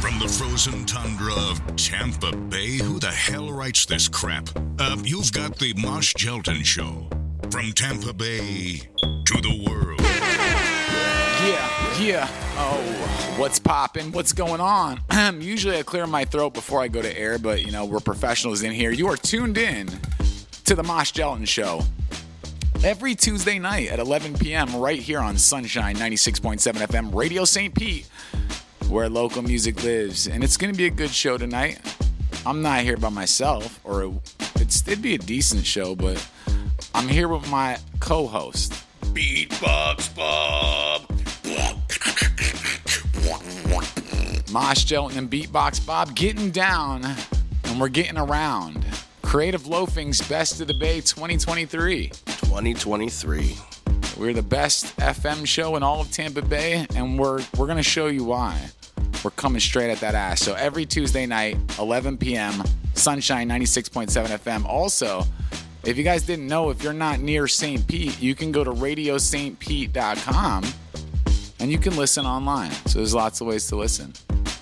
From the frozen tundra of Tampa Bay, who the hell writes this crap? You've got the Mosh Gelton Show. From Tampa Bay to the world. Yeah. Oh, what's poppin'? What's going on? Usually I clear my throat before I go to air, but, we're professionals in here. You are tuned in to the Mosh Gelton Show. Every Tuesday night at 11 p.m. right here on Sunshine 96.7 FM, Radio St. Pete, where local music lives. And it's going to be a good show tonight. I'm not here by myself, or it'd be a decent show, but I'm here with my co-host, Beatbox Bob. Mosh Gelton and Beatbox Bob, getting down, and we're getting around. Creative Loafing's Best of the Bay 2023. 2023. We're the best FM show in all of Tampa Bay, and we're going to show you why. We're coming straight at that ass. So every Tuesday night, 11 p.m., Sunshine 96.7 FM. Also, if you guys didn't know, if you're not near St. Pete, you can go to radiostpete.com and you can listen online. So there's lots of ways to listen,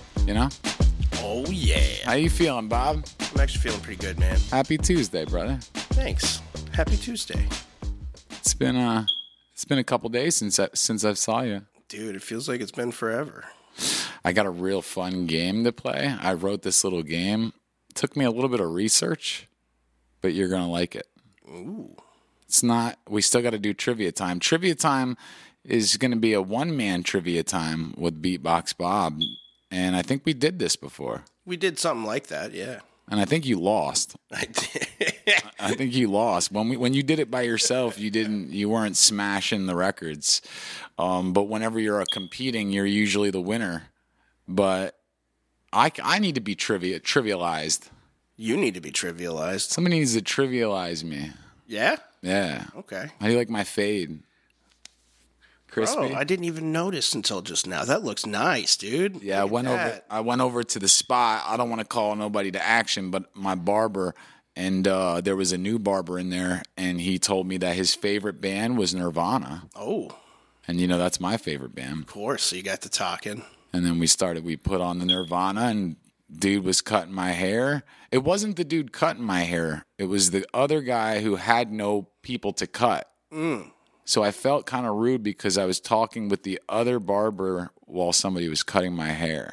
Oh, yeah. How you feeling, Bob? I'm actually feeling pretty good, man. Happy Tuesday, brother. Thanks. Happy Tuesday. It's been a couple days since I saw you. Dude, it feels like it's been forever. I got a real fun game to play. I wrote this little game. It took me a little bit of research, but you're going to like it. Ooh. It's not, we still got to do trivia time. Trivia time is going to be a one-man trivia time with Beatbox Bob. And I think we did this before. We did something like that, yeah. And I think you lost. I did. I think you lost. When you did it by yourself, you weren't smashing the records. But whenever you're competing, you're usually the winner. But I need to be trivialized. You need to be trivialized. Somebody needs to trivialize me. Yeah? Yeah. Okay. How do you like my fade? Crispy? Oh, I didn't even notice until just now. That looks nice, dude. Yeah, I went over to the spot. I don't want to call nobody to action, but my barber, and there was a new barber in there, and he told me that his favorite band was Nirvana. Oh. And that's my favorite band. Of course, so you got to talking. And then we put on the Nirvana, and dude was cutting my hair. It wasn't the dude cutting my hair. It was the other guy who had no people to cut. So I felt kind of rude because I was talking with the other barber while somebody was cutting my hair.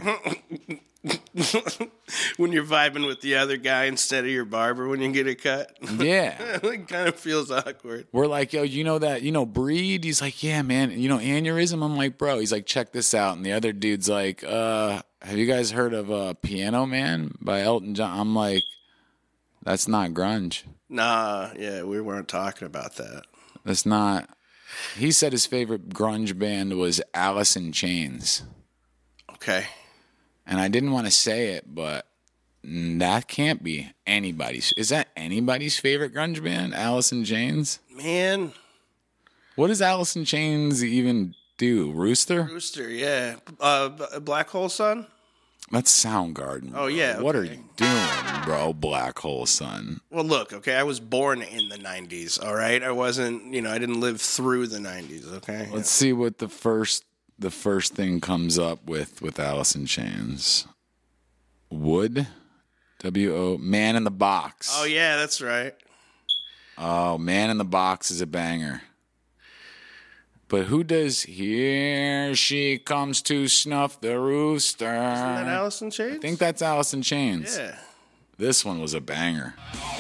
When you're vibing with the other guy instead of your barber when you get a cut. Yeah. It kind of feels awkward. We're like, yo, Breed? He's like, yeah, man. Aneurysm? I'm like, bro. He's like, check this out. And the other dude's like, have you guys heard of Piano Man by Elton John? I'm like, that's not grunge. Nah, yeah, we weren't talking about that. That's not. He said his favorite grunge band was Alice in Chains. Okay. And I didn't want to say it, but that can't be anybody's. Is that anybody's favorite grunge band, Alice in Chains? Man. What does Alice in Chains even do? Rooster? Rooster, yeah. Black Hole Sun? That's Soundgarden. Oh, yeah. Okay. What are you doing, bro? Black Hole Sun. Well, look, okay, I was born in the 90s, all right? I wasn't, I didn't live through the 90s, okay? Let's see what the first thing comes up with Alice in Chains. Wood? W-O, Man in the Box. Oh, yeah, that's right. Oh, Man in the Box is a banger. But who does Here She Comes to Snuff the Rooster? Isn't that Alice in Chains? I think that's Alice in Chains. Yeah. This one was a banger.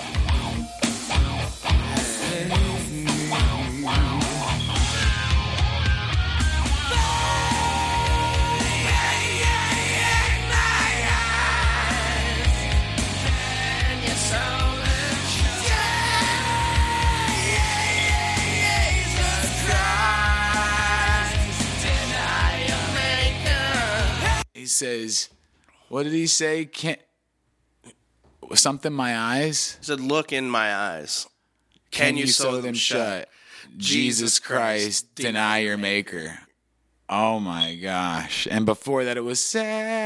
He says, what did he say? Can't something my eyes? He said, look in my eyes. Can you sew them shut? Jesus Christ, deny your maker. Oh my gosh. And before that it was Save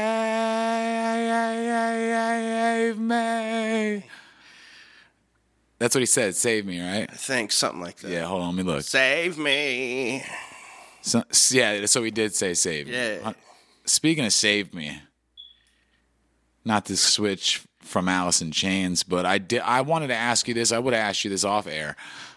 me. That's what he said, save me, right? I think something like that. Yeah, hold on, let me look. Save me. So he did say save me. Yeah. Speaking of save me, not to switch from Alice in Chains, but I wanted to ask you this. I would have asked you this off air.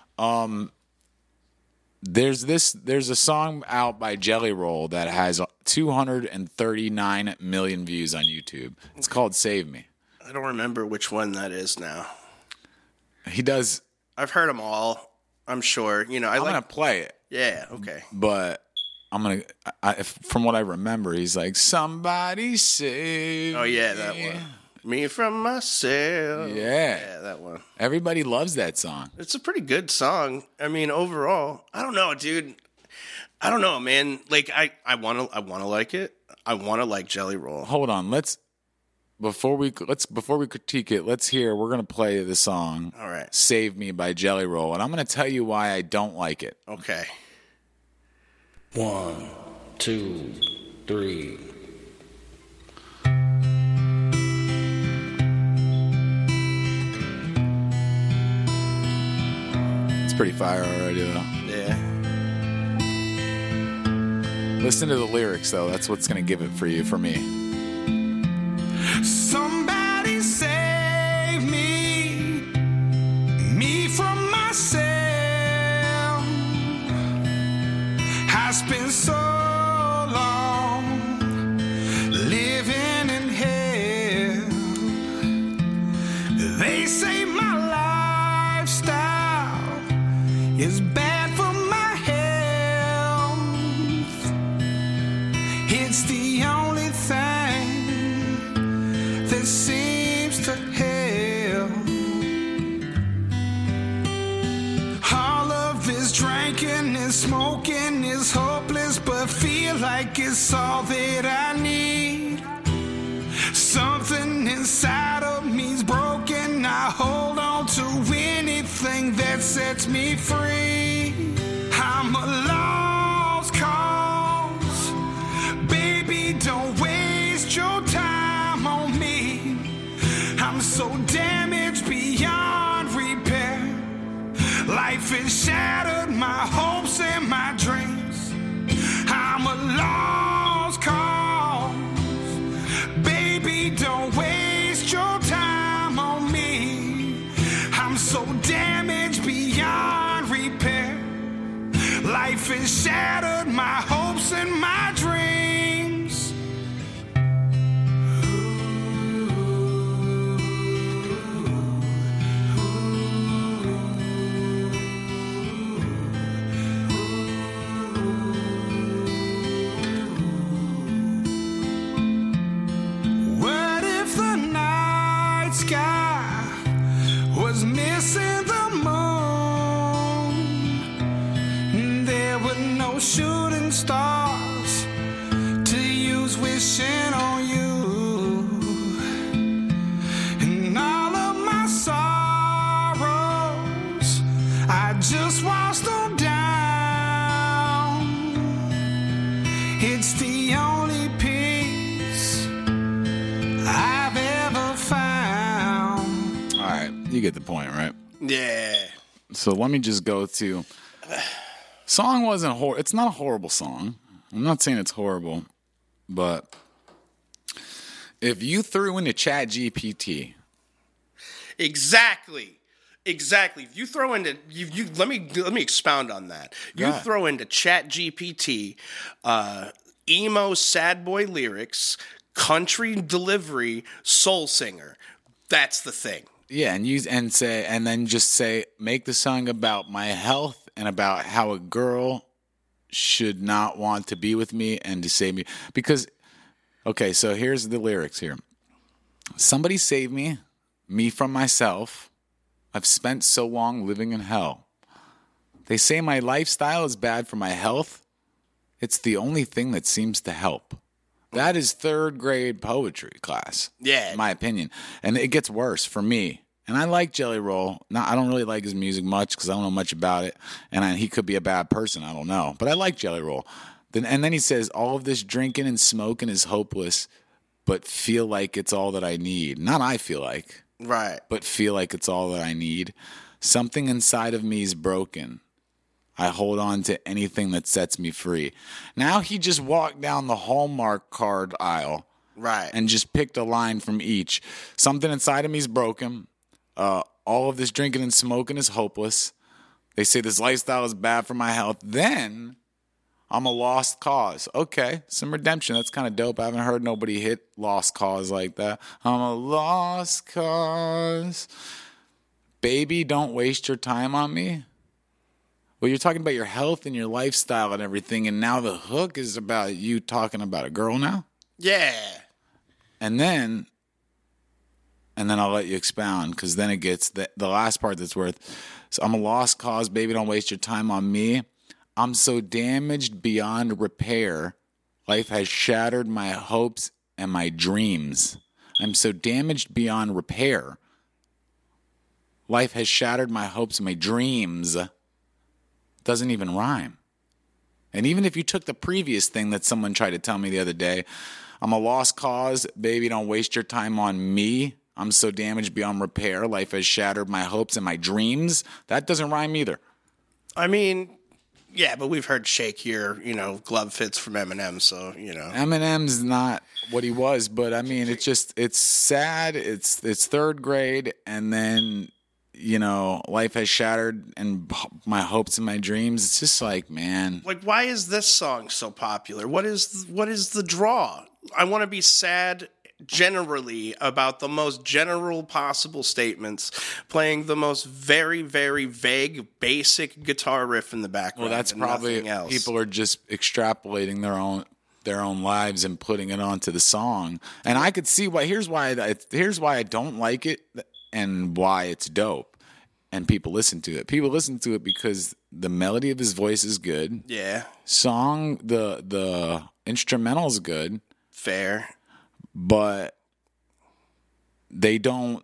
There's a song out by Jelly Roll that has 239 million views on YouTube. It's called Save Me. I don't remember which one that is now. He does. I've heard them all. I'm sure. You know, I'm going to play it. Yeah, okay. But I'm going to, from what I remember, he's like, somebody save Oh, yeah, that one. Me from myself. Yeah, that one. Everybody loves that song. It's a pretty good song. I mean, overall, I don't know, dude. I don't know, man. Like, I want to like it. I want to like Jelly Roll. Hold on, before we critique it, we're gonna play the song. All right. Save Me by Jelly Roll, and I'm gonna tell you why I don't like it. Okay. 1, 2, 3. It's pretty fire already, though. Yeah. Listen to the lyrics, though. That's what's gonna give it for you, for me. Somebody save me from myself. I spent so long living in hell. They say my lifestyle is bad for my health. It's the only thing that seems to help. All of this drinking and smoking is hopeless, but feel like it's all that I need. Something inside of me's broken. I hold on to anything that sets me free. I'm a lost cause. Baby, don't waste your time on me. I'm so damaged beyond repair. Life has shattered my hopes and my dreams. I'm a lost cause. Baby, don't waste your time on me. I'm so damaged beyond repair. Life has shattered my hopes and my dreams. What if the night sky was missing the moon? There were no shooting stars to use wishing on you. And all of my sorrows, I just washed them down. It's the only peace I've ever found. All right, you get the point, right? Yeah. So let me just go to. Song wasn't horrible. It's not a horrible song. I'm not saying it's horrible, but if you threw into ChatGPT, Exactly. If you throw into let me expound on that. You Yeah. throw into ChatGPT emo sad boy lyrics, country delivery, soul singer. That's the thing. yeah, and then just say, make the song about my health and about how a girl should not want to be with me and to save me. Because, okay, so here's the lyrics here. Somebody save me from myself. I've spent so long living in hell. They say my lifestyle is bad for my health. It's the only thing that seems to help. That is third grade poetry class. Yeah. In my opinion. And it gets worse for me. And I like Jelly Roll. Now, I don't really like his music much because I don't know much about it. And he could be a bad person. I don't know. But I like Jelly Roll. And then he says, all of this drinking and smoking is hopeless, but feel like it's all that I need. Not I feel like. Right. But feel like it's all that I need. Something inside of me is broken. I hold on to anything that sets me free. Now he just walked down the Hallmark card aisle Right. And just picked a line from each. Something inside of me is broken. All of this drinking and smoking is hopeless. They say this lifestyle is bad for my health. Then I'm a lost cause. Okay, some redemption. That's kind of dope. I haven't heard nobody hit lost cause like that. I'm a lost cause. Baby, don't waste your time on me. Well, you're talking about your health and your lifestyle and everything, and now the hook is about you talking about a girl now? Yeah. And then I'll let you expound, because then it gets the last part that's worth. So I'm a lost cause, baby, don't waste your time on me. I'm so damaged beyond repair. Life has shattered my hopes and my dreams. I'm so damaged beyond repair. Life has shattered my hopes and my dreams. Doesn't even rhyme. And even if you took the previous thing that someone tried to tell me the other day, I'm a lost cause, baby, don't waste your time on me. I'm so damaged beyond repair. Life has shattered my hopes and my dreams. That doesn't rhyme either. I mean, yeah, but we've heard Shake Your, glove fits from Eminem, so, Eminem's not what he was, but I mean, it's sad. It's third grade, and then, life has shattered and my hopes and my dreams. It's just like, man. Like, why is this song so popular? What is the draw? I want to be sad generally about the most general possible statements, playing the most very, very vague, basic guitar riff in the background. Well, that's probably people are just extrapolating their own lives and putting it onto the song. And I could see why. Here's why I don't like it and why it's dope. And people listen to it. People listen to it because the melody of his voice is good. Yeah. Song, the instrumental is good. Fair. But they don't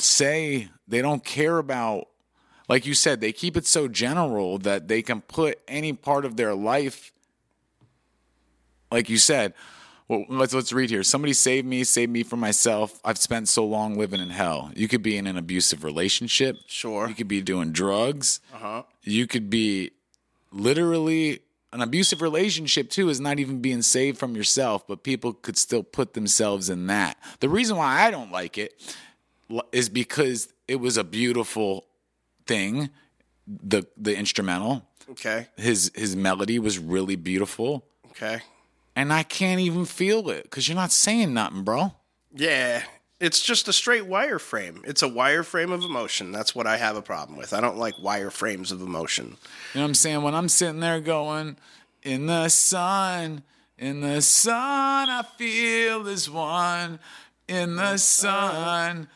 care about, like you said, they keep it so general that they can put any part of their life, like you said. Well, let's read here. Somebody save me from myself. I've spent so long living in hell. You could be in an abusive relationship. Sure. You could be doing drugs. Uh-huh. You could be literally. An abusive relationship, too, is not even being saved from yourself, but people could still put themselves in that. The reason why I don't like it is because it was a beautiful thing, the instrumental. Okay. His melody was really beautiful. Okay. And I can't even feel it because you're not saying nothing, bro. Yeah. It's just a straight wireframe. It's a wireframe of emotion. That's what I have a problem with. I don't like wireframes of emotion. You know what I'm saying? When I'm sitting there going, in the sun, I feel this one. In the sun,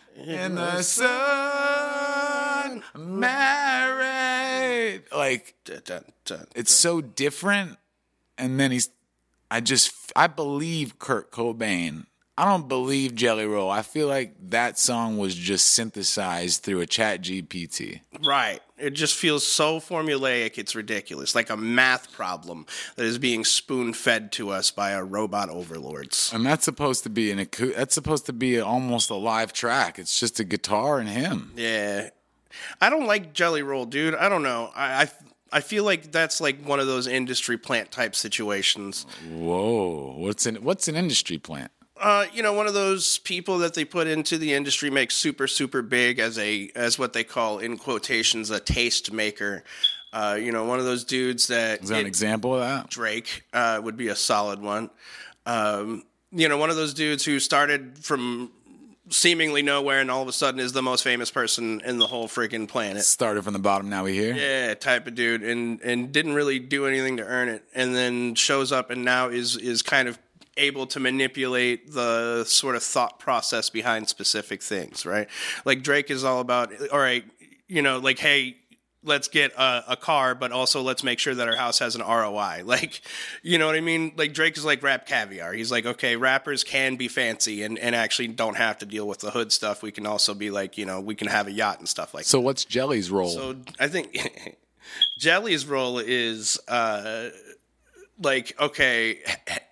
married. Like, it's so different. And then I believe Kurt Cobain. I don't believe Jelly Roll. I feel like that song was just synthesized through a chat GPT. Right. It just feels so formulaic, it's ridiculous. Like a math problem that is being spoon-fed to us by our robot overlords. And that's supposed to be almost a live track. It's just a guitar and him. Yeah. I don't like Jelly Roll, dude. I don't know. I feel like that's like one of those industry plant type situations. Whoa. What's an industry plant? One of those people that they put into the industry makes super, super big as what they call, in quotations, a taste maker. One of those dudes that... Is that an example of that? Drake would be a solid one. One of those dudes who started from seemingly nowhere and all of a sudden is the most famous person in the whole freaking planet. Started from the bottom, now we here? Yeah, type of dude. And didn't really do anything to earn it. And then shows up and now is kind of able to manipulate the sort of thought process behind specific things, right? Like Drake is all about, all right, like, hey, let's get a car, but also let's make sure that our house has an ROI. Like, you know what I mean? Like Drake is like rap caviar. He's like, okay, rappers can be fancy and actually don't have to deal with the hood stuff. We can also be like, we can have a yacht and stuff like that. So what's Jelly's role? So I think Jelly's role is... like, okay,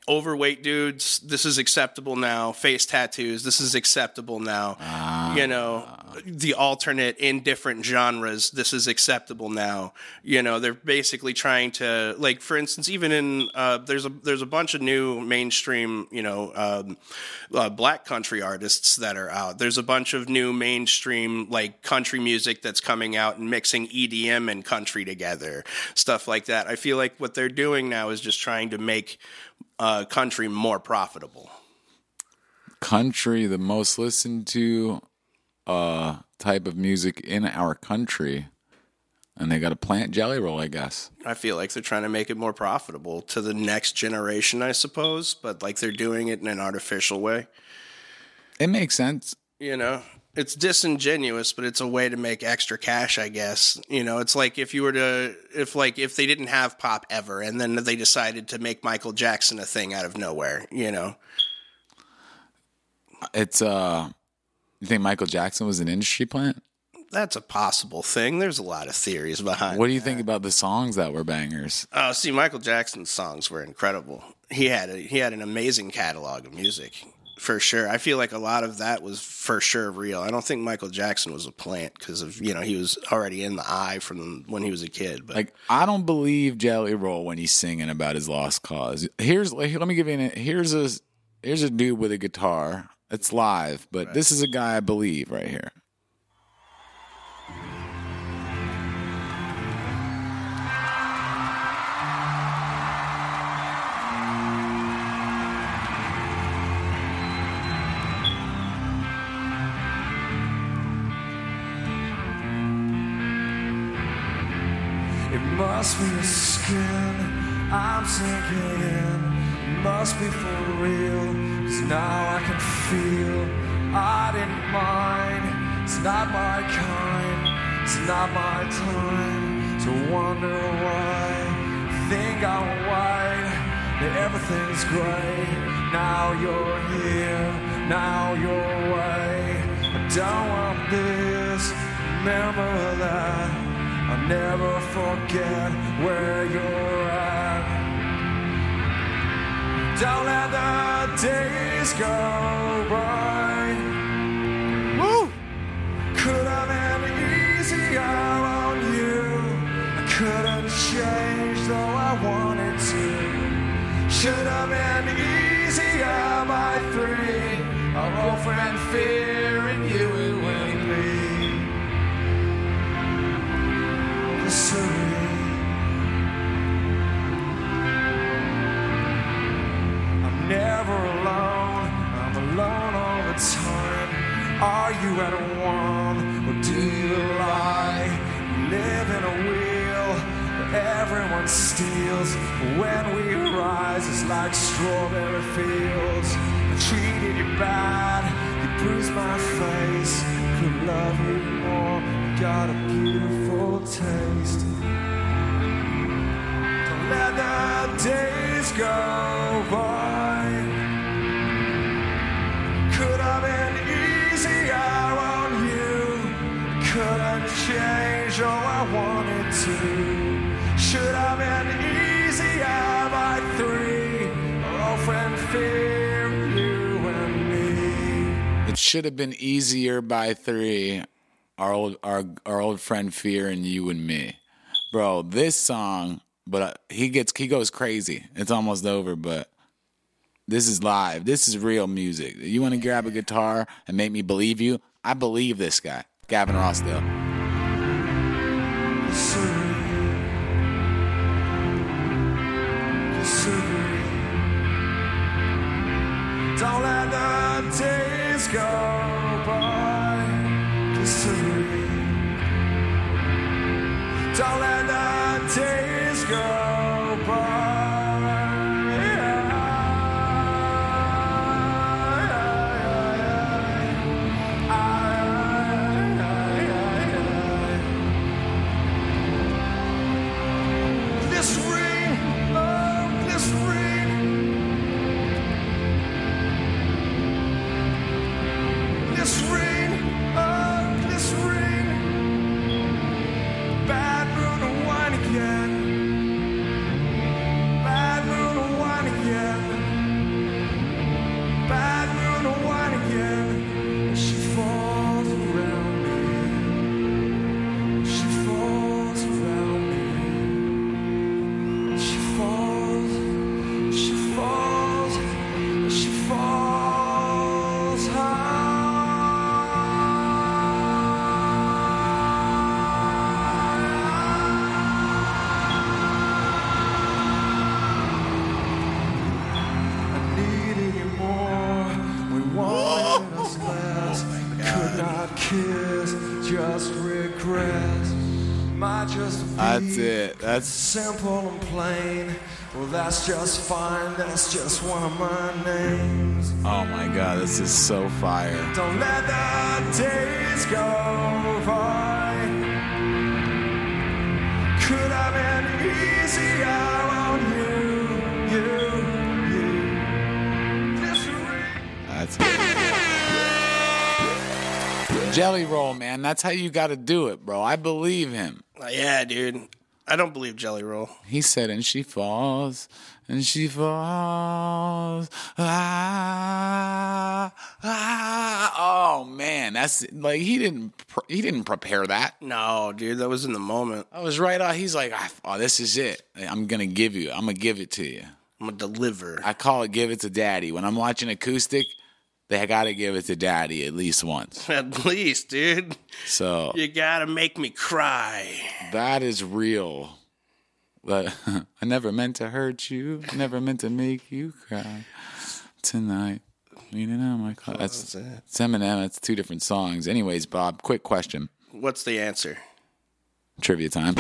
overweight dudes, this is acceptable now. Face tattoos, this is acceptable now. You know, the alternate in different genres, this is acceptable now. You know, they're basically trying to, like, for instance, even in there's a bunch of new mainstream, you know, black country artists that are out. There's a bunch of new mainstream like country music that's coming out and mixing EDM and country together, stuff like that. I feel like what they're doing now is just trying to make country more profitable. Country, the most listened to type of music in our country, and they got to plant Jelly Roll, I guess. I feel like they're trying to make it more profitable to the next generation, I suppose, but like they're doing it in an artificial way. It makes sense. You know, it's disingenuous, but it's a way to make extra cash, I guess. You know, it's like if they didn't have pop ever and then they decided to make Michael Jackson a thing out of nowhere, you know. It's you think Michael Jackson was an industry plant? That's a possible thing. There's a lot of theories behind What do you think about the songs that were bangers? See, Michael Jackson's songs were incredible. He had an amazing catalog of music. For sure. I feel like a lot of that was for sure real. I don't think Michael Jackson was a plant because of, you know, he was already in the eye from when he was a kid. But Like, I don't believe Jelly Roll when he's singing about his lost cause. Let me give you here's a dude with a guitar. It's live, but This is a guy I believe right here. It must be the skin I'm sinking in. It must be for real, 'cause now I can feel I didn't mind. It's not my kind, it's not my time to wonder why. Think I'm white, that everything's great. Now you're here, now you're away. I don't want this, remember that. I'll never forget where you're at. Don't let the days go by. Woo! Could have been easier on you. I couldn't change though I wanted to. Should have been easier by 3. Our old friend fearing you and me. I'm never alone, I'm alone all the time. Are you at one or do you lie? We live in a wheel where everyone steals. When we rise, it's like strawberry fields. I treated you bad, you bruised my face. Could love you more, got a beautiful taste. Don't let the days go by. Could have been easier on you. Couldn't change all I wanted to. Should have been easier by 3. Our old friend fear you and me. It should have been easier by 3. Our old friend Fear and you and me, bro. This song, but he goes crazy. It's almost over, but this is live. This is real music. You want to grab a guitar and make me believe you? I believe this guy, Gavin Rossdale. Don't let the days go by. Don't let the days go by. This ring, oh, this ring. This ring, oh, this ring. Bad moon, white regrets might just be That's it. That's simple and plain. Well, that's just fine. That's just one of my names. oh my god, this is so fire. Don't let the days go by. Could have been easier on you. That's it. Jelly Roll, man. That's how you got to do it, bro. I believe him. Yeah, dude. I don't believe Jelly Roll. He said, and she falls, and she falls. Ah, ah. Oh man, that's like he didn't prepare that. No, dude, that was in the moment. I was right on. He's like, oh, this is it. I'm gonna give it to you. I'm gonna deliver. I call it give it to daddy. When I'm watching acoustic, they gotta give it to daddy at least once. At least, dude. So You gotta make me cry. that is real. But I never meant to hurt you. Never meant to make you cry. Tonight, leaning on my car. That's it's Eminem. It's two different songs. Anyways, Bob, quick question. What's the answer? Trivia time.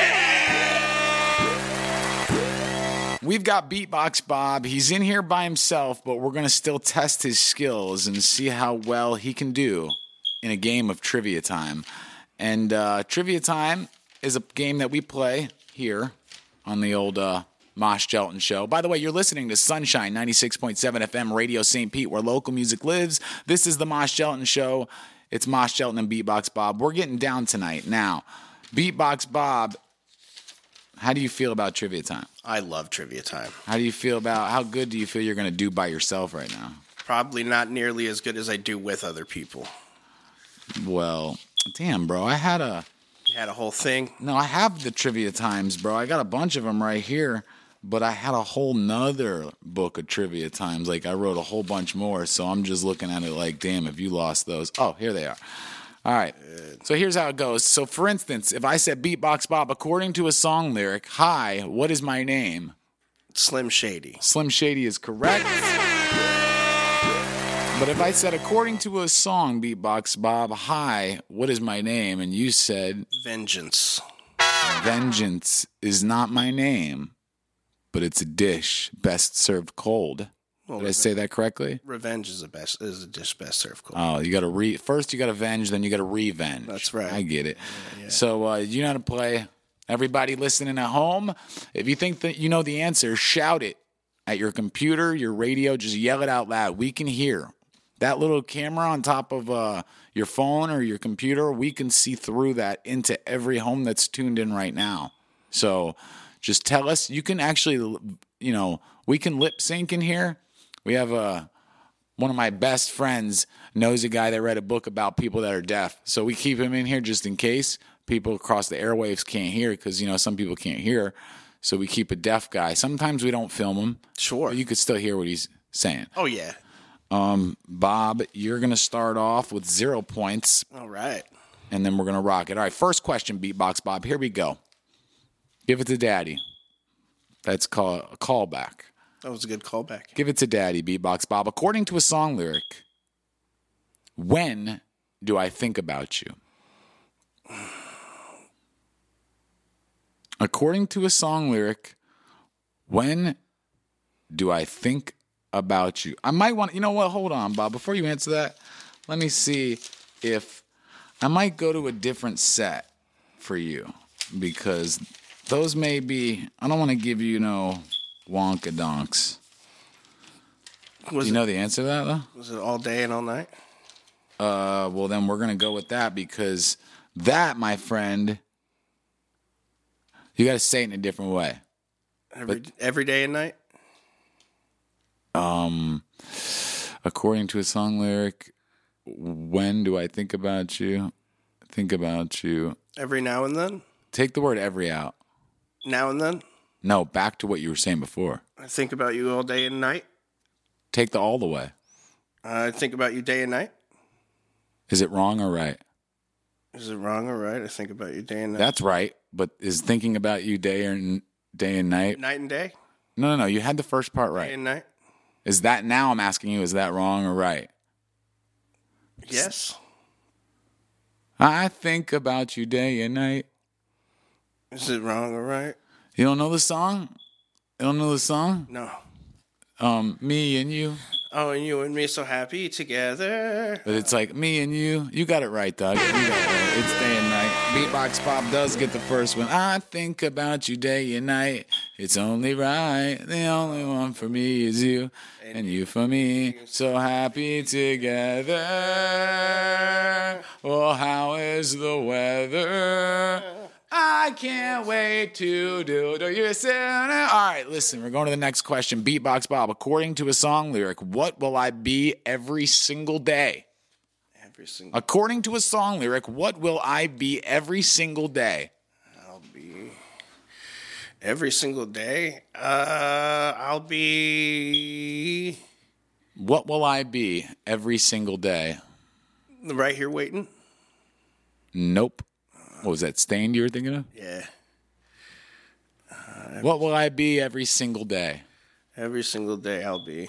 We've got Beatbox Bob. He's in here by himself, but we're going to still test his skills and see how well he can do in a game of Trivia Time. And Trivia Time is a game that we play here on the old Mosh Gelton Show. By the way, you're listening to Sunshine 96.7 FM Radio St. Pete, where local music lives. This is the Mosh Gelton Show. It's Mosh Gelton and Beatbox Bob. We're getting down tonight. Now, Beatbox Bob, how do you feel about Trivia Time? I love Trivia Time. How do you feel about, how good do you feel you're going to do by yourself right now? Probably not nearly as good as I do with other people. Well, damn, bro. I had a... You had a whole thing. No, I have the Trivia Times, bro. I got a bunch of them right here, but I had a whole nother book of Trivia Times. Like, I wrote a whole bunch more, so I'm just looking at it like, damn, if you lost those. Oh, here they are. All right. So here's how it goes. So, for instance, if I said Beatbox Bob, according to a song lyric, hi, what is my name? Slim Shady. Slim Shady is correct. But if I said, according to a song, Beatbox Bob, hi, what is my name? And you said, Vengeance. Vengeance is not my name, but it's a dish best served cold. Well, Did I say that correctly? Revenge is a dish best served cold. Oh, you got to first you got to avenge, then you got to revenge. That's right. I get it. Yeah. So you know how to play. Everybody listening at home, if you think that you know the answer, shout it at your computer, your radio. Just yell it out loud. We can hear. That little camera on top of your phone or your computer, we can see through that into every home that's tuned in right now. So just tell us. You can actually, we can lip sync in here. We have one of my best friends knows a guy that read a book about people that are deaf. So we keep him in here just in case people across the airwaves can't hear because, some people can't hear. So we keep a deaf guy. Sometimes we don't film him. Sure. But you could still hear what he's saying. Oh, yeah. Bob, you're going to start off with 0 points. All right. And then we're going to rock it. All right, first question, Beatbox Bob. Here we go. Give it to Daddy. That's called a callback. That was a good callback. Give it to Daddy, Beatbox Bob. According to a song lyric, when do I think about you? According to a song lyric, when do I think about you? I might want, hold on, Bob. Before you answer that, let me see if I might go to a different set for you because those may be, I don't want to give you, wonka donks. Do you know the answer to that, though? Was it all day and all night? Well, then we're going to go with that because that, my friend, you got to say it in a different way. Every day and night? According to a song lyric, when do I think about you? Think about you. Every now and then? Take the word every out. Now and then? No, back to what you were saying before. I think about you all day and night. Take the all the way. I think about you day and night. Is it wrong or right? Is it wrong or right? I think about you day and night. That's right, but is thinking about you day and night? Night and day? No. You had the first part right. Day and night? Is that, now I'm asking you, is that wrong or right? Yes. I think about you day and night. Is it wrong or right? You don't know the song? You don't know the song? No. Me and you. Oh, and you and me so happy together. But it's like me and you. You got it right, Doug. You got it right. It's day and night. Beatbox Bob does get the first one. I think about you day and night. It's only right. The only one for me is you. And you for me. So happy together. Oh, how is the weather? I can't wait to do you listen. All right, listen, we're going to the next question. Beatbox Bob, according to a song lyric, what will I be every single day? According to a song lyric, what will I be every single day? I'll be every single day. I'll be. What will I be every single day? Right here waiting. Nope. What was that, Stained you were thinking of? Yeah. What will I be every single day? Every single day I'll be.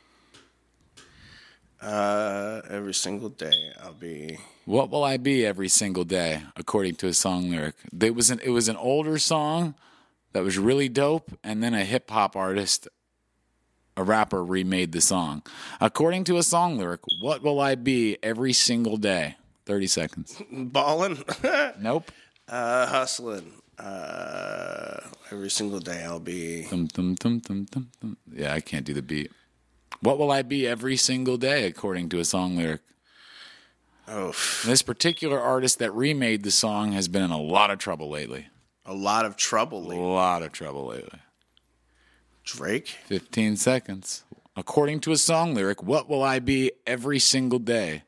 Every single day I'll be. What will I be every single day, according to a song lyric? It was an older song that was really dope, and then a hip-hop artist, a rapper, remade the song. According to a song lyric, what will I be every single day? 30 seconds. Ballin'. Nope. Hustling. Every single day I'll be. Thum, thum, thum, thum, thum, thum. Yeah, I can't do the beat. What will I be every single day, according to a song lyric? Oh. This particular artist that remade the song has been in a lot of trouble lately. A lot of trouble A lately. lot of trouble lately. Drake? 15 seconds. According to a song lyric, what will I be every single day?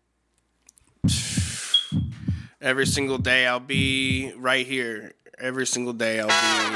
Every single day I'll be right here. Every single day I'll be.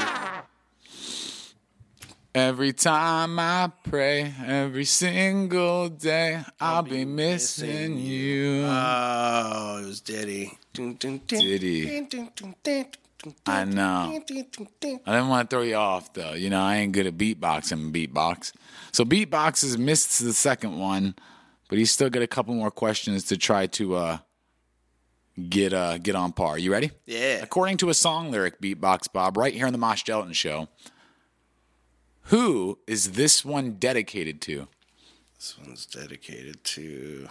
Every time I pray, every single day, I'll be missing you. Oh, it was Diddy. Diddy. I know. I didn't want to throw you off, though. You know, I ain't good at beatbox. So Beatbox has missed the second one, but he's still got a couple more questions to try to get on par. You ready? Yeah. According to a song lyric, Beatbox Bob, right here on the Mosh Gelatin Show, who is this one dedicated to? This one's dedicated to.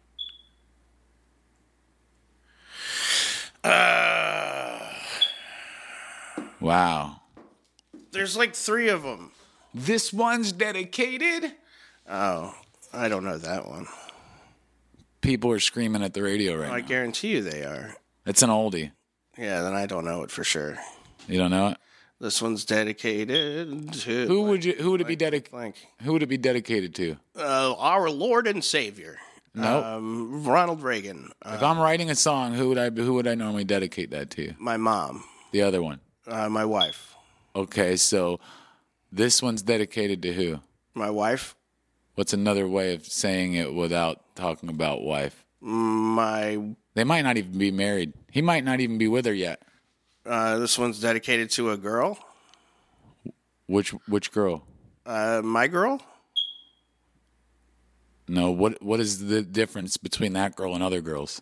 Wow. There's like 3 of them. This one's dedicated? Oh, I don't know that one. People are screaming at the radio right I now. guarantee you they are. It's an oldie. Yeah, then I don't know it for sure. You don't know it? This one's dedicated to. Who would it be dedicated? Who would it be dedicated to? Our Lord and Savior. No. Ronald Reagan. If I'm writing a song, who would I normally dedicate that to? My mom. The other one. My wife. Okay, so this one's dedicated to who? My wife. What's another way of saying it without talking about wife? They might not even be married. He might not even be with her yet. This one's dedicated to a girl. Which girl? My girl. No, what is the difference between that girl and other girls?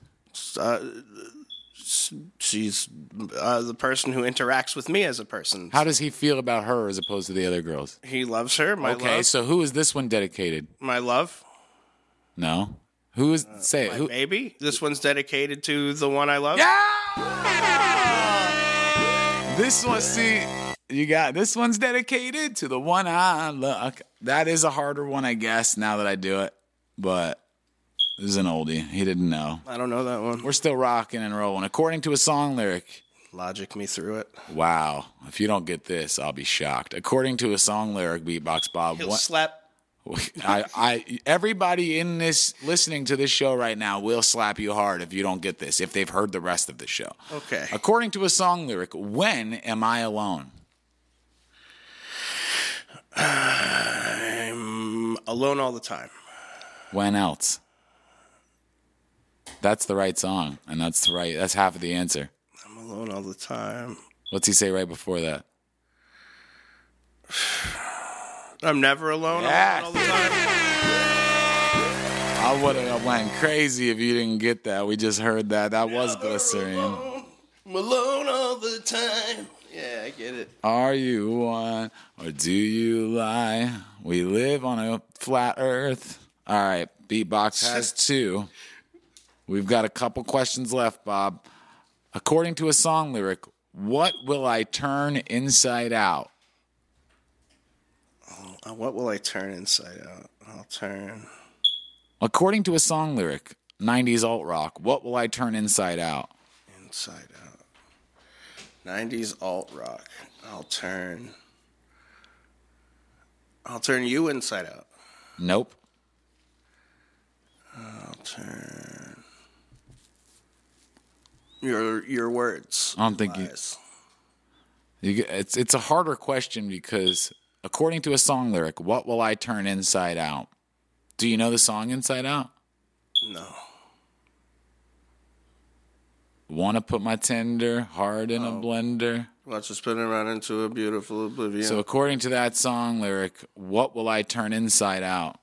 She's the person who interacts with me as a person. How does he feel about her as opposed to the other girls? He loves her. My Okay, love. so who is this one dedicated? My love. No. Who is say it? My Who? baby. This one's dedicated to the one I love. This one, see, you got this one's dedicated to the one I love. That is a harder one, I guess, now that I do it. But this is an oldie. He didn't know. I don't know that one. We're still rocking and rolling. According to a song lyric. Logic me through it. Wow. If you don't get this, I'll be shocked. According to a song lyric, Beatbox Bob. He'll slap. Everybody in this listening to this show right now will slap you hard if you don't get this, if they've heard the rest of the show. Okay. According to a song lyric, when am I alone? I'm alone all the time. When else? That's the right song, and that's half of the answer. I'm alone all the time. What's he say right before that? I'm never alone. Yes. All the time. I would have went crazy if you didn't get that. We just heard that. That was Glycerine. I'm alone all the time. Yeah, I get it. Are you one or do you lie? We live on a flat earth. All right, Beatbox has 2. We've got a couple questions left, Bob. According to a song lyric, what will I turn inside out? What will I turn inside out? I'll turn... According to a song lyric, 90s alt rock, what will I turn inside out? Inside out. 90s alt rock. I'll turn you inside out. Nope. I'll turn your words. I don't think it's a harder question because according to a song lyric, what will I turn inside out? Do you know the song Inside Out? No. Want to put my tender heart in a blender? Let's just spin it around into a beautiful oblivion. So according to that song lyric, what will I turn inside out?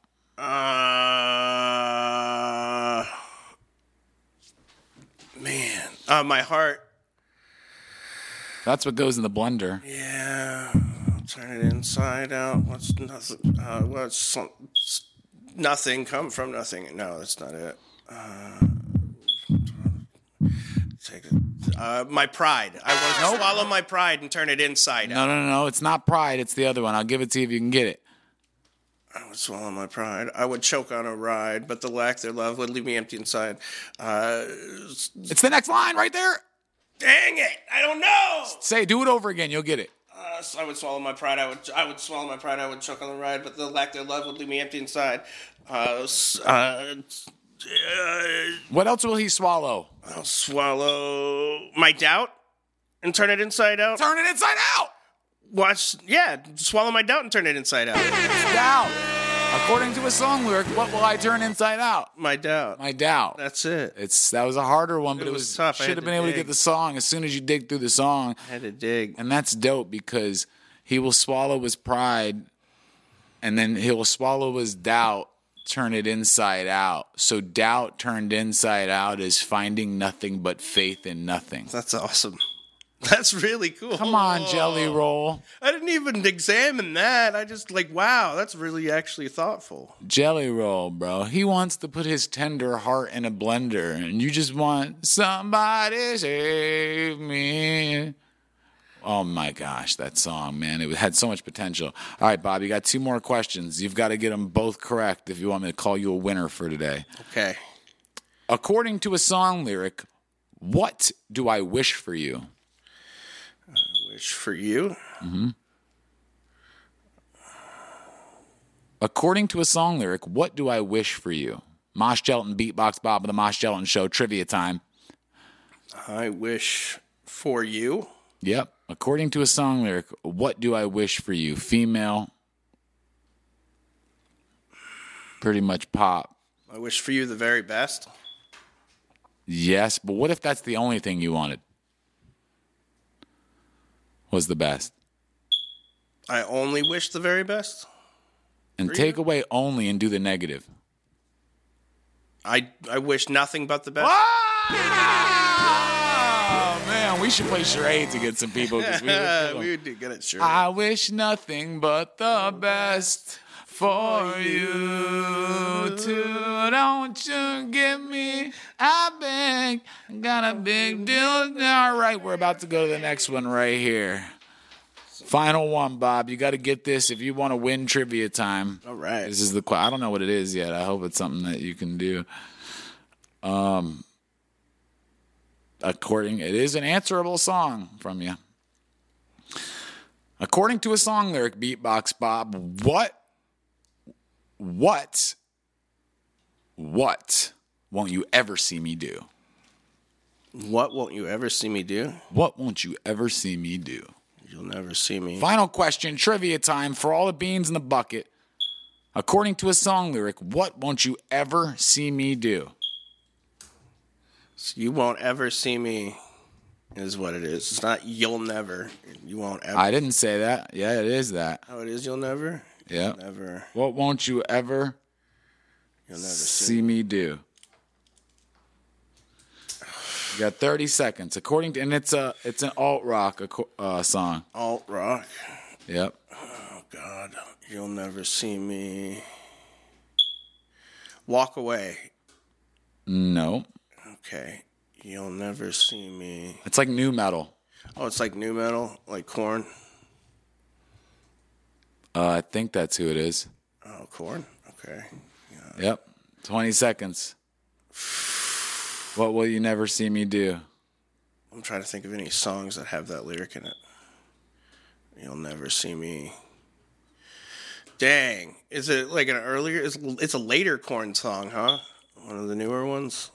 My heart. That's what goes in the blender. Yeah. I'll turn it inside out. What's nothing? Nothing come from nothing. No, that's not it. Take it. My pride. I want to swallow my pride and turn it inside out. No. It's not pride. It's the other one. I'll give it to you if you can get it. I would swallow my pride. I would choke on a ride, but the lack thereof would leave me empty inside. It's the next line right there. Dang it! I don't know. Do it over again. You'll get it. I would swallow my pride. I would swallow my pride. I would choke on the ride, but the lack thereof would leave me empty inside. What else will he swallow? I'll swallow my doubt and turn it inside out. Turn it inside out. Swallow my doubt and turn it inside out. Doubt. According to a song lyric, what will I turn inside out? My doubt. My doubt. That's it. That was a harder one, but it was tough. Should have been able to get the song as soon as you dig through the song. I had to dig. And that's dope because he will swallow his pride and then he'll swallow his doubt, turn it inside out. So doubt turned inside out is finding nothing but faith in nothing. That's awesome. That's really cool. Come on, Jelly Roll. I didn't even examine that. I just wow, that's really actually thoughtful. Jelly Roll, bro. He wants to put his tender heart in a blender, and you just want somebody save me. Oh my gosh, that song, man. It had so much potential. All right, Bob, you got 2 more questions. You've got to get them both correct if you want me to call you a winner for today. Okay. According to a song lyric, what do I wish for you? Wish for you? Mm-hmm. According to a song lyric, what do I wish for you? Mosh Gelatin, Beatbox Bob of the Mosh Gelatin Show, trivia time. I wish for you? Yep. According to a song lyric, what do I wish for you? Female. Pretty much pop. I wish for you the very best? Yes, but what if that's the only thing you wanted? Was the best. I only wish the very best? And take away only and do the negative. I wish nothing but the best. Oh, man, we should play charades to get some people. We would do good at charades. I wish nothing but the best for you too. Don't you get me? I beg. Got a big deal. All right, we're about to go to the next one right here. Final one, Bob. You got to get this if you want to win trivia time. All right. This is the I don't know what it is yet. I hope it's something that you can do. It is an answerable song from you. According to a song lyric, Beatbox Bob, what won't you ever see me do? What won't you ever see me do? What won't you ever see me do? You'll never see me. Final question, trivia time for all the beans in the bucket. According to a song lyric, what won't you ever see me do? So you won't ever see me is what it is. It's not you'll never. You won't ever. I didn't say that. Yeah, it is that. Oh, it is you'll never? Yeah. Never. What won't you ever? You'll never see me do. You got 30 seconds. And it's an alt rock song. Alt rock. Yep. Oh God, you'll never see me. Walk away. No. Okay, you'll never see me. It's like new metal. Oh, it's like new metal, like Korn. I think that's who it is. Oh, Korn. Okay. Yep. 20 seconds. What will you never see me do? I'm trying to think of any songs that have that lyric in it. You'll never see me. Dang. Is it like an earlier? It's a later Korn song, huh? One of the newer ones.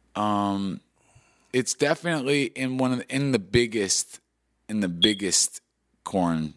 It's definitely in the biggest Korn.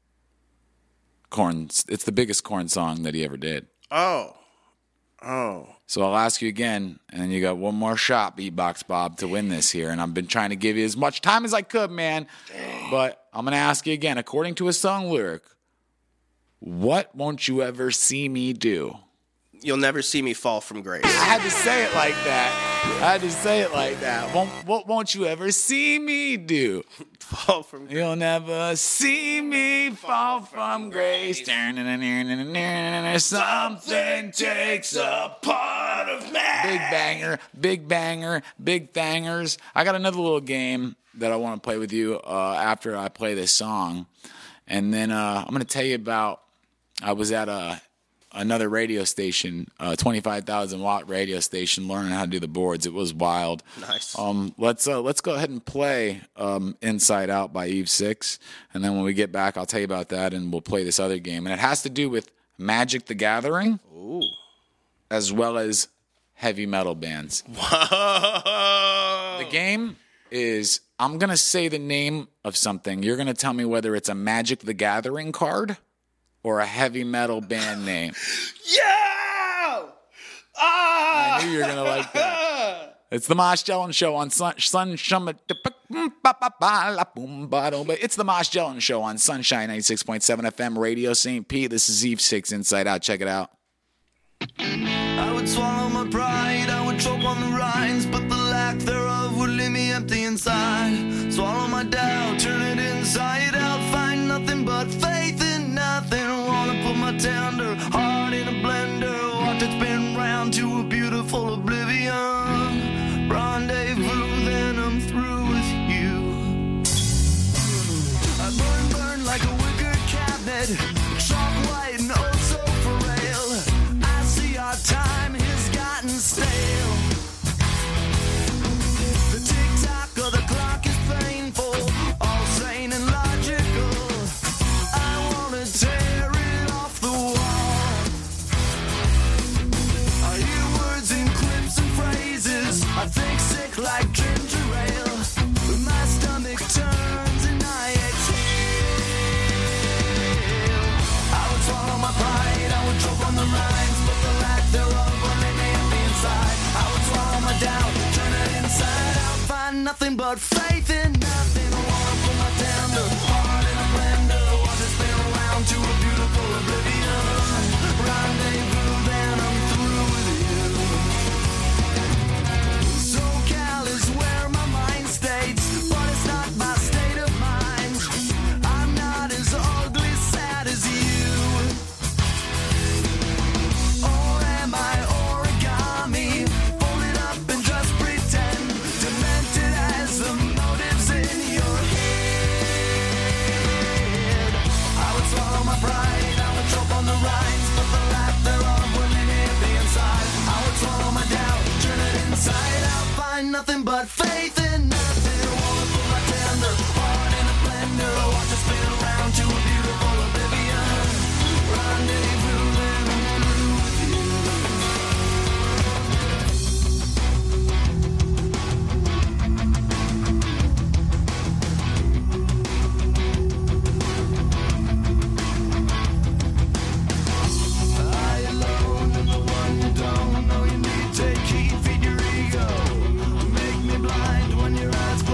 It's the biggest Korn song that he ever did. Oh. So I'll ask you again, and then you got one more shot, Beatbox Bob, to win this here. And I've been trying to give you as much time as I could, man. Dang. But I'm going to ask you again, according to a song lyric, what won't you ever see me do? You'll never see me fall from grace. I had to say it like that. What won't you ever see me do? Fall from grace. You'll never see me fall from grace. Something takes a part of me. Big banger, big thangers. I got another little game that I want to play with you after I play this song. And then I'm going to tell you about, I was at another radio station, 25,000 watt radio station, learning how to do the boards. It was wild. Nice. Let's go ahead and play Inside Out by Eve 6, and then when we get back, I'll tell you about that, and we'll play this other game. And it has to do with Magic the Gathering, as well as heavy metal bands. Whoa. The game is, I'm going to say the name of something. You're going to tell me whether it's a Magic the Gathering card or a heavy metal band name. Yo! I knew you were going to like that. It's the Mosh Gellin Show on It's the Mosh Gellin Show on Sunshine 96.7 FM Radio St. Pete. This is Eve 6 Inside Out. Check it out. I would swallow my pride, I would choke on the rinds, but the lack thereof would leave me empty inside. Swallow my doubt, turn it inside out, find nothing but faith in nothing. Wanna put my tender heart in a blender, watch it spin round to a beautiful oblivion. Rendezvous, then I'm through with you. I burn like a wicker cabinet, chalk white and oh so frail. Our time has gotten stale. The tick-tock of the clock is painful, all sane and logical. I wanna tear it off the wall. I hear words and clips and phrases, I think sick like ginger ale. But my stomach turns and I exhale. I would swallow my pride, I would choke on the rhymes, but the lack thereof will make me empty inside. I would swallow my doubt, turn it inside out, find nothing but faith in nothing. I wanna put my tender heart in a blender, watch it spin around to a beautiful oblivion. Rendezvous, then I'm through with you. SoCal is where my mind states, but it's not my state of mind. I'm not as ugly, sad as you. Or am I origami, folded up and just pretend, demented as the motives in your head? I would swallow my pride, I would choke on the rhymes, but the lack thereof would leave me empty inside. I would swallow my doubt, turn it inside out, find nothing but faith in nothing. I wanna put my tender heart in a blender, watch it spin around to a beautiful oblivion. Rendezvous, then I'm through with you. I alone am the one you don't know you need. Take heed, feed your ego. Make me blind when your eyes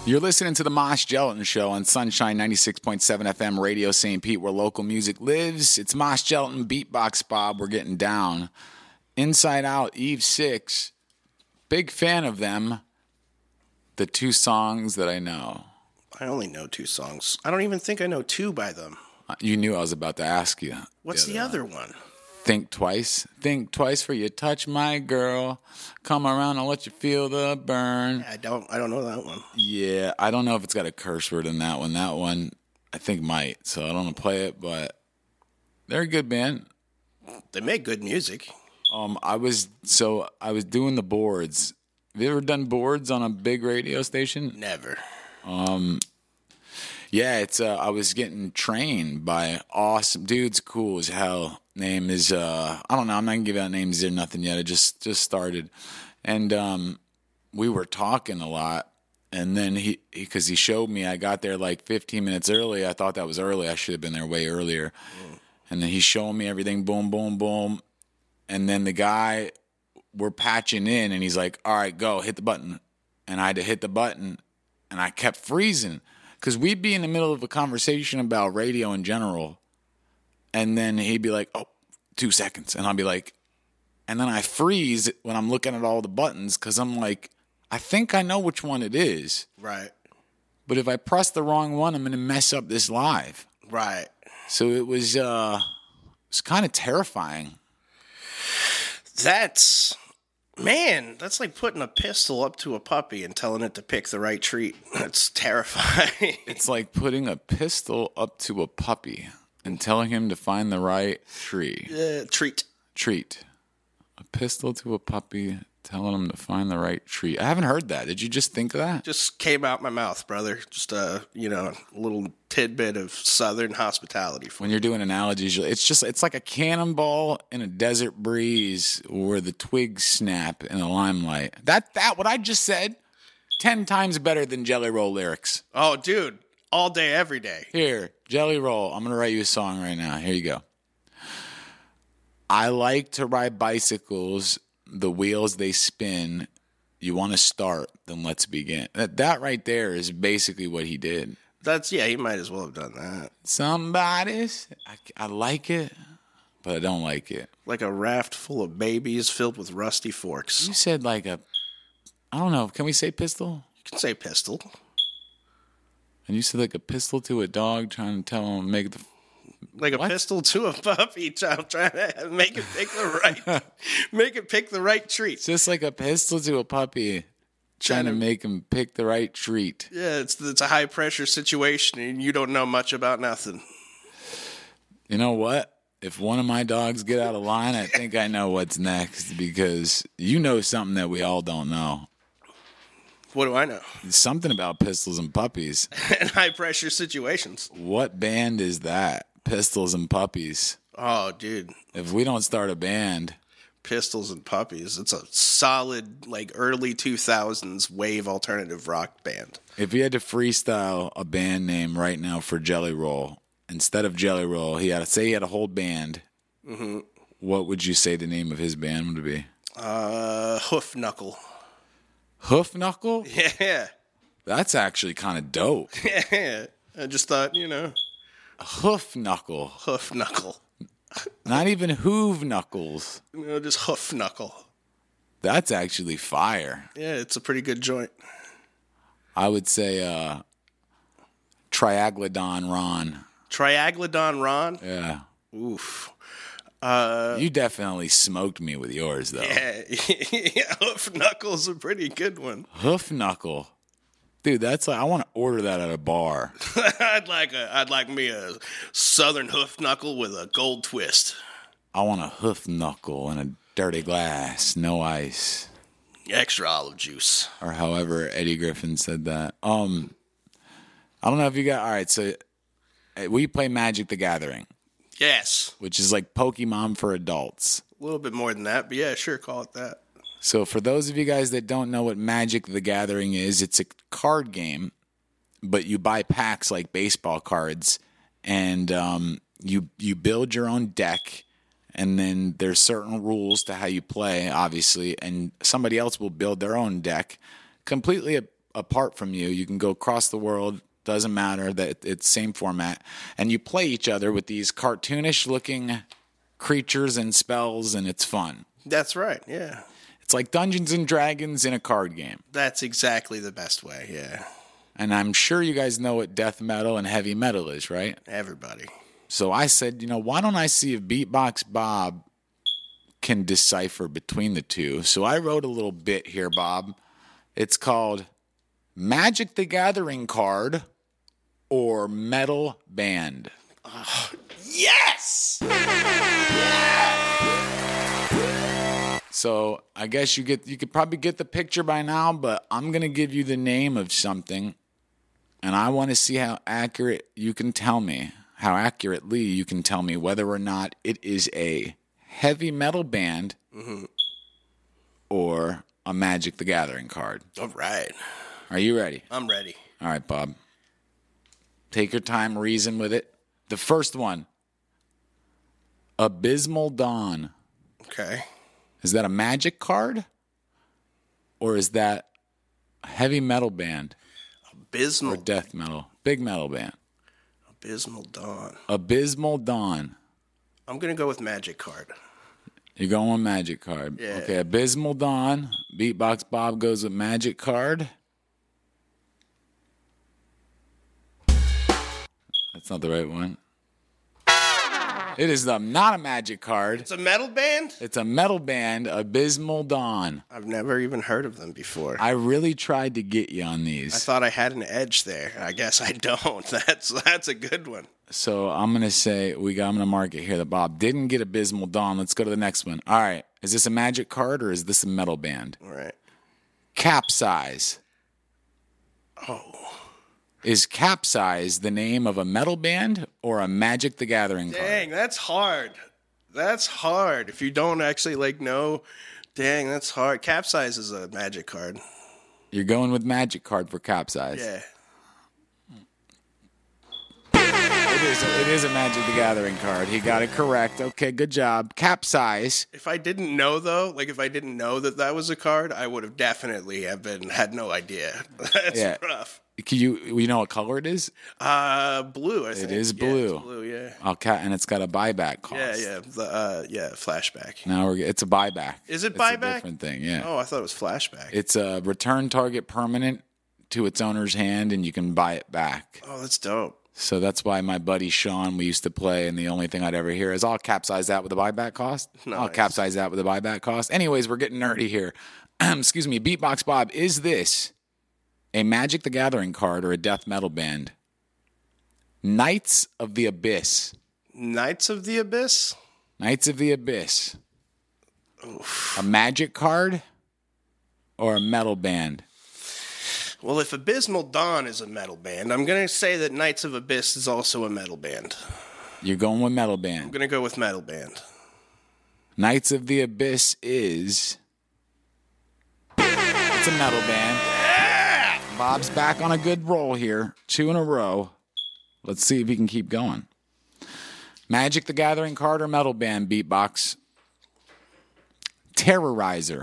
You're listening to the Mosh Gelatin Show on Sunshine 96.7 FM Radio St. Pete, where local music lives. It's Mosh Gelatin, Beatbox Bob. We're getting down. Inside Out, Eve 6. Big fan of them. The two songs that I know. I only know 2 songs. I don't even think I know 2 by them. You knew I was about to ask you. What's the other one? Think twice. Think twice for you touch my girl. Come around and let you feel the burn. I don't know that one. Yeah, I don't know if it's got a curse word in that one. That one, I think might. So I don't want to play it, but they're a good band. They make good music. I was doing the boards. Have you ever done boards on a big radio station? Never. Yeah, it's I was getting trained by awesome dudes, cool as hell. Name is I don't know, I'm not gonna give out names or nothing yet. It just started. And we were talking a lot, and then he showed me. I got there like 15 minutes early. I thought that was early. I should have been there way earlier. And then he's showing me everything, boom, boom, boom. And then the guy, we're patching in, and he's like, all right, go, hit the button. And I had to hit the button, and I kept freezing. Because we'd be in the middle of a conversation about radio in general, and then he'd be like, oh, 2 seconds. And I'll be like, and then I freeze when I'm looking at all the buttons, because I'm like, I think I know which one it is. Right. But if I press the wrong one, I'm going to mess up this live. Right. So it was kind of terrifying. That's like putting a pistol up to a puppy and telling it to pick the right treat. That's terrifying. It's like putting a pistol up to a puppy and telling him to find the right tree. Treat. A pistol to a puppy, telling him to find the right treat. I haven't heard that. Did you just think of that? Just came out my mouth, brother. Just a little tidbit of Southern hospitality. When you're doing analogies, it's like a cannonball in a desert breeze where the twigs snap in the limelight. That what I just said, 10 times better than Jelly Roll lyrics. Oh, dude, all day, every day. Here, Jelly Roll, I'm going to write you a song right now. Here you go. I like to ride bicycles, the wheels they spin. You want to start, then let's begin. That right there is basically what he did. He might as well have done that. Somebody's, I like it, but I don't like it. Like a raft full of babies filled with rusty forks. You said like I don't know, can we say pistol? You can say pistol. And you said like a pistol to a dog trying to tell him make the... Like a pistol to a puppy, trying to make it pick the right treat. It's just like a pistol to a puppy, trying to make him pick the right treat. Yeah, it's a high pressure situation, and you don't know much about nothing. You know what? If one of my dogs get out of line, I think I know what's next, because you know something that we all don't know. What do I know? Something about pistols and puppies. And high pressure situations. What band is that? Pistols and Puppies. Oh, dude. If we don't start a band. Pistols and Puppies. It's a solid, like, early 2000s wave alternative rock band. If you had to freestyle a band name right now for Jelly Roll, instead of Jelly Roll, he had a whole band. Mm-hmm. What would you say the name of his band would be? Hoof Knuckle. Hoof Knuckle? Yeah. That's actually kind of dope. Yeah. I just thought, Hoof Knuckle. Hoof Knuckle. Not even Hoove Knuckles. Just Hoof Knuckle. That's actually fire. Yeah, it's a pretty good joint. I would say Triaglodon Ron. Triaglodon Ron? Yeah. Oof. You definitely smoked me with yours, though. Yeah, Hoof Knuckle's a pretty good one. Hoof Knuckle. Dude, that's like, I want to order that at a bar. I'd like me a Southern Hoof Knuckle with a gold twist. I want a Hoof Knuckle in a dirty glass, no ice. Extra olive juice. Or however Eddie Griffin said that. I don't know if you got, all right, so we play Magic the Gathering. Yes. Which is like Pokemon for adults. A little bit more than that, but yeah, sure, call it that. So for those of you guys that don't know what Magic the Gathering is, it's a card game, but you buy packs like baseball cards, and you build your own deck, and then there's certain rules to how you play, obviously, and somebody else will build their own deck, completely apart from you. You can go across the world. Doesn't matter. That it's same format. And you play each other with these cartoonish-looking creatures and spells, and it's fun. That's right, yeah. It's like Dungeons and Dragons in a card game. That's exactly the best way, yeah. And I'm sure you guys know what death metal and heavy metal is, right? Everybody. So I said, why don't I see if Beatbox Bob can decipher between the two? So I wrote a little bit here, Bob. It's called Magic the Gathering Card or Metal Band. Yes! So I guess you could probably get the picture by now, but I'm going to give you the name of something, and I want to see how accurately you can tell me whether or not it is a heavy metal band or a Magic the Gathering card. All right. Are you ready? I'm ready. All right, Bob. Take your time, reason with it. The first one, Abysmal Dawn. Okay. Is that a Magic card? Or is that a heavy metal band? Abysmal. Or death metal? Big metal band. Abysmal Dawn. Abysmal Dawn. I'm going to go with Magic card. You're going with Magic card. Yeah. Okay, Abysmal Dawn. Beatbox Bob goes with Magic card. That's not the right one. It is not a Magic card. It's a metal band? It's a metal band, Abysmal Dawn. I've never even heard of them before. I really tried to get you on these. I thought I had an edge there. I guess I don't. That's a good one. So I'm going to say, I'm going to mark it here that Bob didn't get Abysmal Dawn. Let's go to the next one. All right. Is this a Magic card or is this a metal band? All right. Capsize. Oh. Is Capsize the name of a metal band or a Magic the Gathering card? Dang, that's hard. That's hard. If you don't actually know, dang, that's hard. Capsize is a Magic card. You're going with Magic card for Capsize. Yeah. It is a Magic the Gathering card. He got it correct. Okay, good job. Capsize. If I didn't know though, if I didn't know that was a card, I would have definitely had no idea. That's rough. You know what color it is? Blue. I think It is blue. Yeah, it's blue. Yeah. Okay, and it's got a buyback cost. Yeah. Flashback. Now it's a buyback. Is it it's buyback? A different thing. Yeah. Oh, I thought it was flashback. It's a return target permanent to its owner's hand, and you can buy it back. Oh, that's dope. So that's why my buddy Sean, we used to play, and the only thing I'd ever hear is, I'll capsize that with a buyback cost. Nice. I'll capsize that with a buyback cost. Anyways, we're getting nerdy here. Excuse me, Beatbox Bob, is this a Magic the Gathering card or a death metal band? Knights of the Abyss. Knights of the Abyss? Knights of the Abyss. Oof. A Magic card or a metal band? Well, if Abysmal Dawn is a metal band, I'm going to say that Knights of Abyss is also a metal band. You're going with metal I'm band. going to go with metal band. Knights of the Abyss is... It's a metal band. Yeah! Bob's back on a good roll here. 2 in a row. Let's see if he can keep going. Magic the Gathering card or metal band, Beatbox? Terrorizer.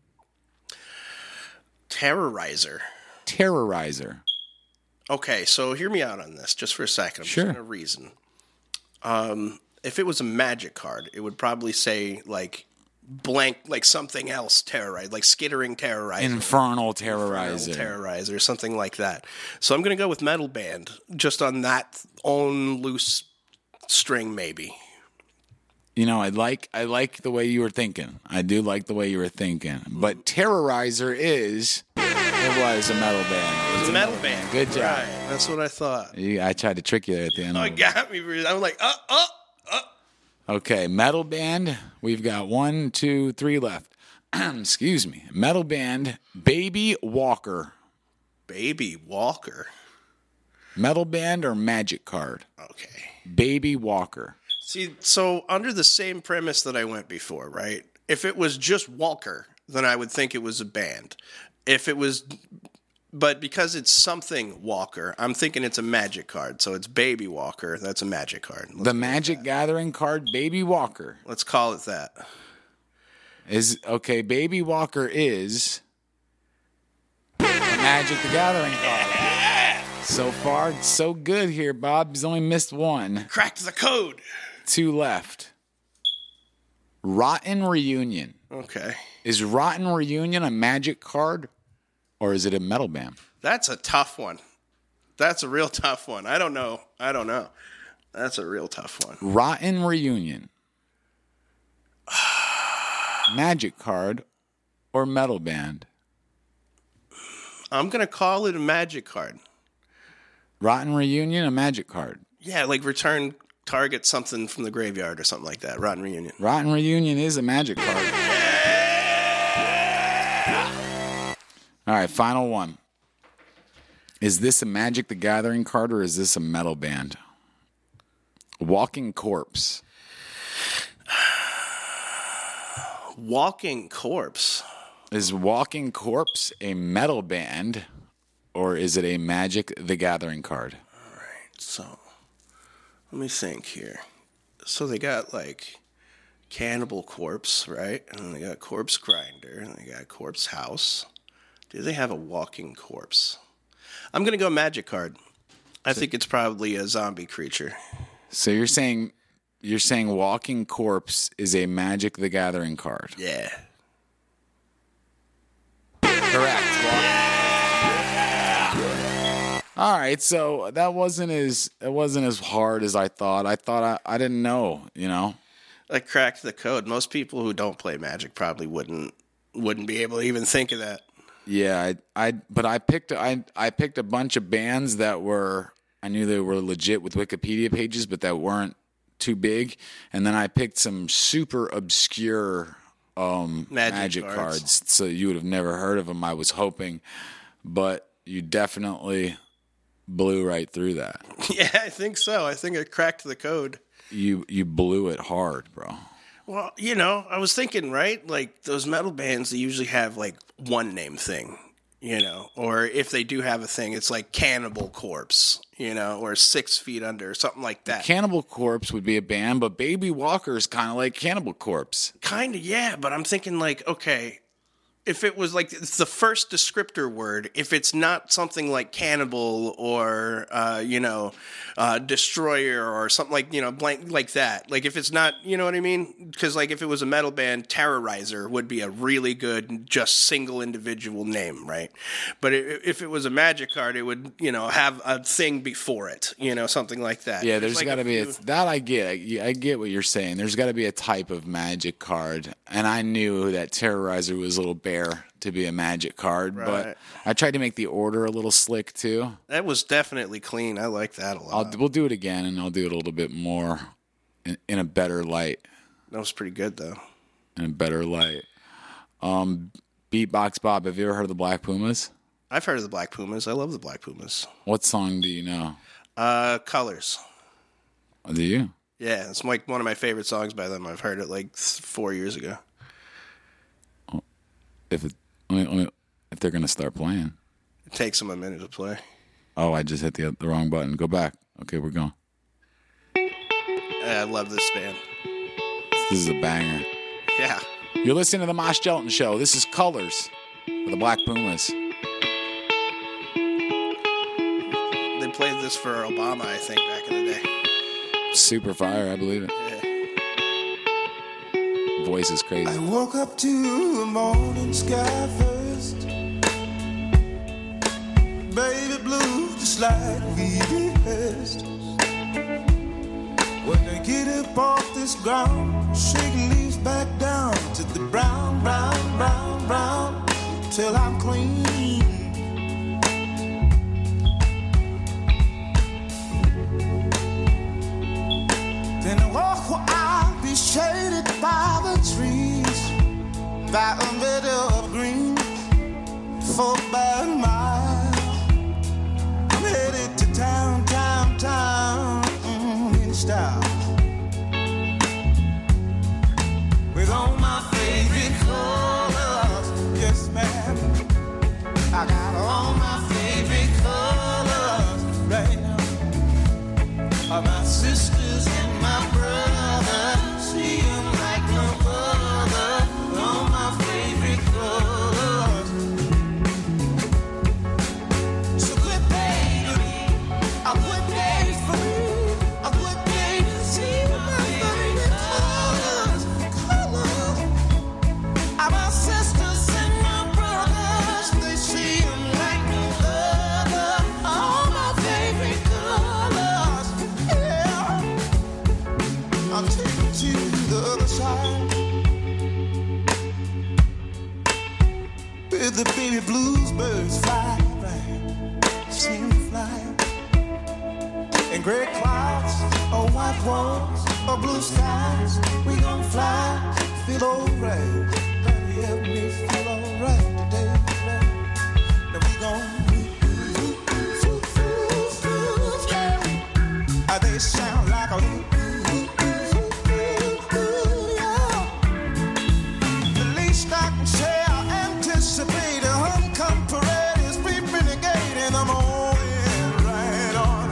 Terrorizer. Terrorizer. Okay, so hear me out on this just for a second. I'm Sure. just going to reason. If it was a Magic card, it would probably say, blank, something else terrorize, skittering terrorizer. Infernal Terrorizer. Terrorizer, something like that. So I'm going to go with metal band, just on that own loose string, maybe. I like the way you were thinking. I do like the way you were thinking. But Terrorizer it was a metal band. It was a metal band. Good job. Right, that's what I thought. I tried to trick you there at the end. Oh, it got me. I'm like, Okay, metal band. We've got 1, 2, 3 left. Excuse me. Metal band, Baby Walker. Baby Walker. Metal band or Magic card? Okay. Baby Walker. See, so under the same premise that I went before, right? If it was just Walker, then I would think it was a band. But because it's something Walker, I'm thinking it's a Magic card. So it's Baby Walker. That's a Magic card. The Magic Gathering card, Baby Walker. Let's call it that. Baby Walker is a Magic the Gathering card. So far, so good here, Bob. He's only missed one. Cracked the code. 2 left. Rotten Reunion. Okay. Is Rotten Reunion a Magic card, or is it a metal band? That's a tough one. That's a real tough one. I don't know. That's a real tough one. Rotten Reunion. Magic card or metal band? I'm going to call it a Magic card. Rotten Reunion, a Magic card. Yeah, like return target something from the graveyard or something like that. Rotten Reunion. Rotten Reunion is a Magic card. All right, final one. Is this a Magic the Gathering card or is this a metal band? Walking Corpse. Walking Corpse. Is Walking Corpse a metal band or is it a Magic the Gathering card? All right, so let me think here. So they got like Cannibal Corpse, right? And then they got Corpse Grinder, and they got Corpse House. Do they have a Walking Corpse? I'm going to go Magic card. I think it's probably a zombie creature. So you're saying Walking Corpse is a Magic the Gathering card? Yeah. Correct. All right, so that wasn't as hard as I thought. I didn't know, you know. I cracked the code. Most people who don't play Magic probably wouldn't be able to even think of that. Yeah, but I picked a bunch of bands that I knew they were legit with Wikipedia pages, but that weren't too big, and then I picked some super obscure Magic cards, so you would have never heard of them. I was hoping, but you definitely blew right through that. Yeah, I think so. I think I cracked the code. You blew it hard, bro. Well, you know, I was thinking, right? Like those metal bands, they usually have like one name thing, you know, or if they do have a thing, it's like Cannibal Corpse, you know, or 6 Feet Under, or something like that. Cannibal Corpse would be a band, but Baby Walker is kind of like Cannibal Corpse. Kind of, yeah, but I'm thinking like, okay, if it was like it's the first descriptor word, if it's not something like cannibal or destroyer or something like, you know, blank like that, like if it's not, you know what I mean? Because like if it was a metal band, Terrorizer would be a really good just single individual name, right? But if it was a Magic card, it would, you know, have a thing before it, you know, something like that. Yeah, there's got to be that. I get what you're saying. There's got to be a type of Magic card, and I knew that Terrorizer was a little bare to be a Magic card, right. But I tried to make the order a little slick too. That was definitely clean. I like that a lot. We'll do it again, and I'll do it a little bit more in a better light. That was pretty good, though. In a better light. Beatbox Bob, have you ever heard of the Black Pumas? I've heard of the Black Pumas. I love the Black Pumas. What song do you know? Colors. Oh, do you? Yeah, it's like one of my favorite songs by them. I've heard it like 4 years ago. If they're gonna start playing, it takes them a minute to play. Oh, I just hit the wrong button. Go back. Okay, we're going. I love this band. This is a banger. Yeah. You're listening to the Mosh Gelton Show. This is Colors for the Black Pumas. They played this for Obama, I think, back in the day. Super fire, I believe it. Yeah. Voice is crazy. I woke up to the morning sky first. Baby blue, just like we rehearsed. When I get up off this ground, shake leaves back down to the brown, brown, brown, brown, till I'm clean. Then I walk where I'll be shaded by the trees, by a meadow of green, for about a mile. I'm headed to town, town, town, in style, with all my favorite colors. Yes, ma'am, I got all my favorite colors right now. My sisters and my brothers, see them like no other. All my favorite colors. the baby blues birds fly, right? See them fly. In gray clouds, or white walls, or blue skies, we gon' fly, feel alright. Daddy, help me feel alright today. Now we gon' they sound like a the least I can say, I anticipate a homecoming parade is peeping the gate in the morning, right on.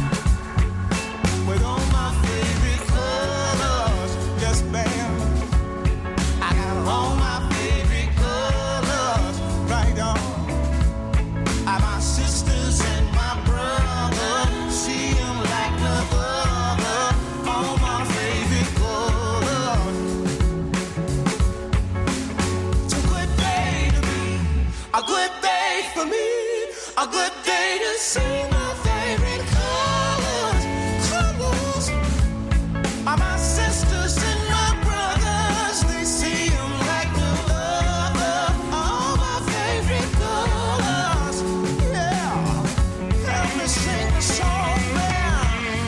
With all my favorite colors, yes ma'am, I got all my favorite colors, right on. I my sisters and my brothers, see them like no other, all my favorite colors. It's a good day to me, a good day for me, a good day to see my favorite colors. Colors are my sisters and my brothers, they see them like no other, all my favorite colors. Yeah, help me sing a song, man.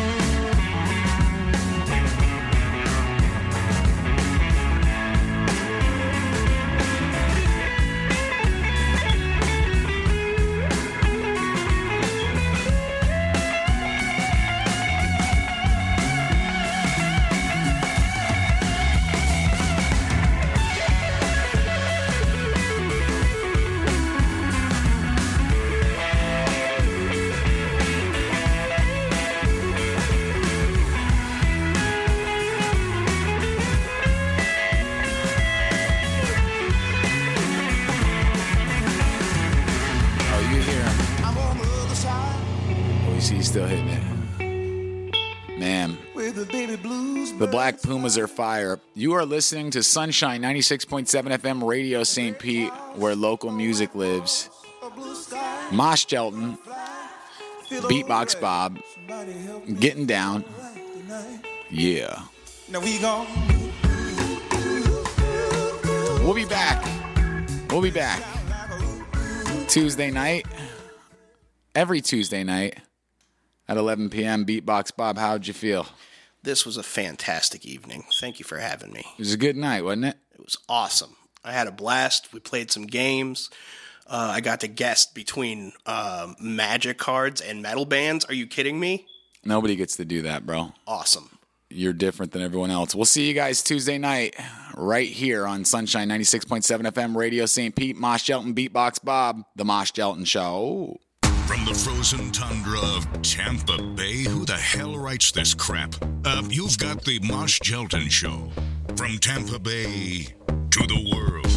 Oh, you hear him. I'm on the other side Oh, you see he's still hitting it. Man, with the baby blues. the Black Pumas are fire. You are listening to Sunshine 96.7 FM Radio St. Pete, where local music lives. Mosh Gelton, Beatbox Bob, getting down. Yeah. Now we gon' We'll be back. We'll be back. Tuesday night. Every Tuesday night at 11 p.m. Beatbox Bob, how'd you feel? This was a fantastic evening. Thank you for having me. It was a good night, wasn't it? It was awesome. I had a blast. We played some games. I got to guest between Magic cards and metal bands. Are you kidding me? Nobody gets to do that, bro. Awesome. You're different than everyone else. We'll see you guys Tuesday night right here on Sunshine 96.7 FM Radio St. Pete. Mosh Gelton, Beatbox Bob, The Mosh Gelton Show. From the frozen tundra of Tampa Bay, who the hell writes this crap? You've got the Mosh Gelton Show. From Tampa Bay to the world.